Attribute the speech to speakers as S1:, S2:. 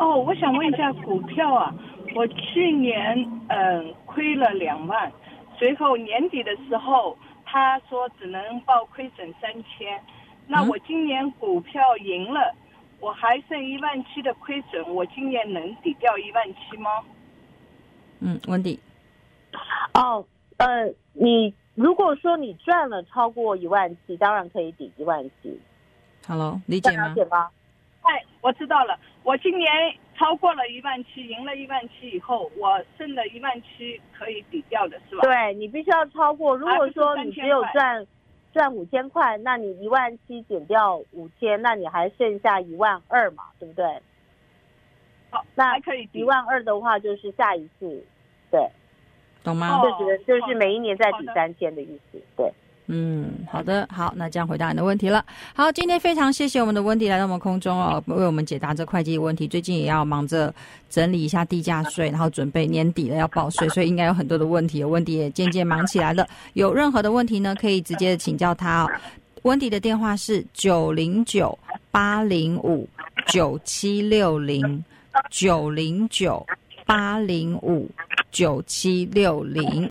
S1: 哦，我想问一下股票啊，我去年亏了2万，随后年底的时候他说只能报亏损3000，那我今年股票赢了，我还剩17000的亏损，我今年能抵掉17000吗？
S2: 温迪。
S3: 你如果说你赚了超过17000，当然可以抵17000。
S2: Hello， 理解吗？
S1: 我知道了。我今年超过了17000，赢了17000以后，我剩的17000可以抵掉的是吧？
S3: 对，你必须要超过。如果说你只有赚5000块，那你17000减掉5000，那你还剩下12000嘛，对不对？
S1: 好，
S3: 那
S1: 还可以抵
S3: 12000的话，就是下一次，对，
S2: 懂吗？
S3: 就是每一年再抵3000的意思，对。
S2: 好的，好，那这样回答你的问题了。好，今天非常谢谢我们的温迪来到我们空中为我们解答这会计问题。最近也要忙着整理一下地价税，然后准备年底了要报税，所以应该有很多的问题。温迪也渐渐忙起来了。有任何的问题呢，可以直接请教他温迪的电话是909-805-9760，909-805-9760。